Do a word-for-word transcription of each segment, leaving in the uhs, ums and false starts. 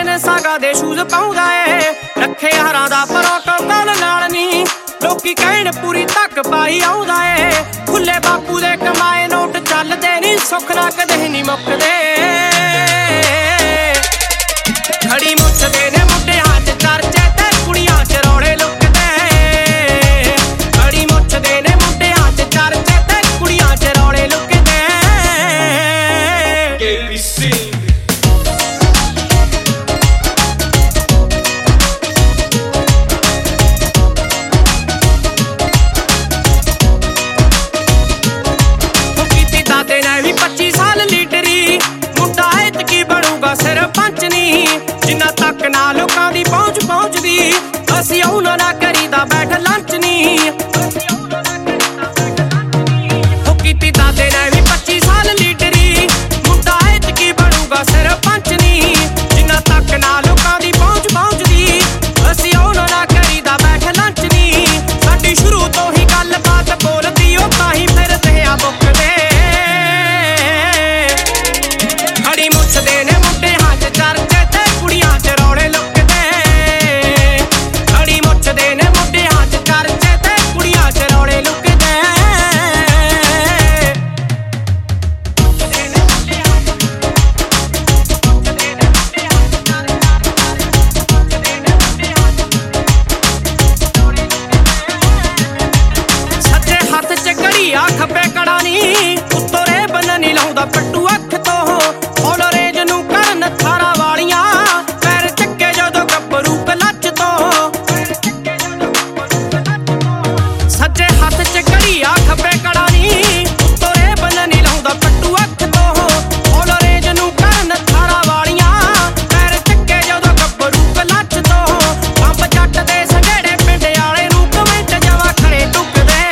saga ਦੇ shoes ਪਾਉਂਦਾ ਏ ਰੱਖੇ ਹਰਾਂ ਦਾ ਪ੍ਰੋਟੋਕਾਲ ਨਾਲ ਨੀ ਲੋਕੀ ਕਹਿਣ ਪੂਰੀ ਤੱਕ ਪਾਈ ਆਉਂਦਾ ਏ ਖੁੱਲੇ ਬਾਪੂ ਦੇ ਕਮਾਏ ਨੋਟ ਚੱਲਦੇ ਨੀ ਸੁੱਖ ਨਾ ਕਦੇ ਨੀ ਮੁੱਕਦੇ ਖੜੀ ਮੁੱਛ ਦੇ ਨੇ ਮੁੰਡਿਆਂ ਚ ਚਰਚੇ ਤੇ ਕੁੜੀਆਂ ਚ ਰੌਲੇ ਲੁਕਦੇ ਖੜੀ ਮੁੱਛ ਦੇ ਨੇ ਮੁੰਡਿਆਂ ਚ ਚਰਚੇ ਤੇ ਕੁੜੀਆਂ ਚ ਰੌਲੇ ਲੁਕਦੇ ਕੇ ਬੀ ਸੀ ਪੱਚੀ ਸਾਲ ਲੀਡਰੀ ਮੁੰਡਾ ਐਤਕੀ ਬਣੂਗਾ ਸਰਪੰਚ ਨੀ ਜਿੰਨਾ ਤੱਕ ਨਾ ਲੋਕਾਂ ਦੀ ਪਹੁੰਚ ਪਹੁੰਚਦੀ ਅਸੀਂ ਉਹਨਾਂ ਨਾਲ ਕਰੀਦਾ ਬੈਠ ਲੰਚ ਨੀ ਉਹ ਕੀਤੀ ਦਾਦੇ ਨੇ ਵੀ ਪੱਚੀ ਸਾਲ ਲੀਡਰੀ ਮੁੰਡਾ ਐਤਕੀ ਬਣੂਗਾ ਸਰਪੰਚ ਨੀ ਜਿੰਨਾ ਤੱਕ ਨਾ ਲੋਕਾਂ ਦੀ ਪਹੁੰਚ ਪਹੁੰਚਦੀ ਅਸੀਂ ਉਹਨਾਂ ਨਾਲ ਕਰੀਦਾ ਬੈਠ ਲੰਚ ਨੀ ਸਾਡੀ ਸ਼ੁਰੂ ਤੋਂ ਹੀ ਗੱਲਬਾਤ ਬੋਲਦੀ ਉਹ ਤਾਂ ਹੀ ਫਿਰਦੇ ਆ ਮੁੱਕਦੇ ਖੜੀ ਮੁੱਛ ਦੇ ਨੇ ਮੁੰਡਿਆਂ ਚ ਚਰਚੇ ਤੇ ਕੁੜੀਆਂ ਚ ਰੌਲੇ ਲੁਕਦੇ ਖੜੀ ਮੁੱਛ ਦੇ ਨੇ ਮੁੰਡਿਆਂ ਚ ਚਰਚੇ ਤੇ ਕੁੜੀਆਂ ਚ ਰੌਲੇ ਲੁਕਦੇ ਸੱਜੇ ਹੱਥ ਚ ਘੜੀ ਆ ਖੱਬੇ ਕੜਾ ਨੀ ਉੱਤੋਂ ਰੇ ਬੰਨ ਨੀ ਲਾਉਂਦਾ ਪੱਟੂ ਅੱਖ ਤੋਂ ਔਲਰੇਜ ਨੂੰ ਕਰਨ ਥਾਰਾਂ ਵਾਲੀਆਂ ਪੈਰ ਚੱਕੇ ਜਦੋਂ ਗੱਭਰੂ ਕਲੱਚ ਤੋਂ ਸੱਜੇ ਹੱਥ ਚ ਘੜੀ ਆ ਖੱਬੇ ਕੜਾ ਨੀ ਉੱਤੋਂ ਰੇ ਬੰਨ ਨੀ ਲਾਉਂਦਾ ਪੱਟੂ ਅੱਖ ਤੋਂ ਔਲਰੇਜ ਨੂੰ ਕਰਨ ਥਾਰਾਂ ਵਾਲੀਆਂ ਪੈਰ ਚੱਕੇ ਜਦੋਂ ਗੱਭਰੂ ਕਲੱਚ ਤੋਂ ਬੰਬ ਜੱਟ ਦੇ ਸੰਘੇੜੇ ਪਿੰਡ ਵਾਲੇ ਨੂੰ ਕਮੈਂਟ ਜਵਾ ਖੜੇ ਟੁੱਕਦੇ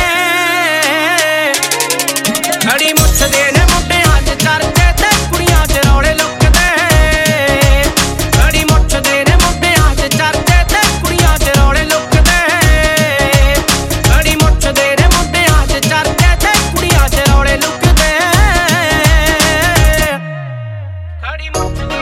ਖੜੀ ਮੁੱਛ ਦੇ ਨੇ ਮੁੰਡਿਆਂ ਚ ਚਰਚੇ ਤੇ ਕੁੜੀਆਂ ਚ ਰੌਲੇ ਲੁਕਦੇ ਖੜੀ ਮੁੱਛ ਦੇ ਨੇ ਮੁੰਡਿਆਂ ਚ ਚਰਚੇ ਤੇ ਕੁੜੀਆਂ ਚ ਰੌਲੇ ਲੁਕਦੇ ਖੜੀ ਮੁੱਛ ਦੇ ਨੇ ਮੁੰਡਿਆਂ ਚ ਚਰਚੇ ਤੇ ਕੁੜੀਆਂ ਚ ਰੌਲੇ ਲੁਕਦੇ ਖੜੀ ਮੁੱਛ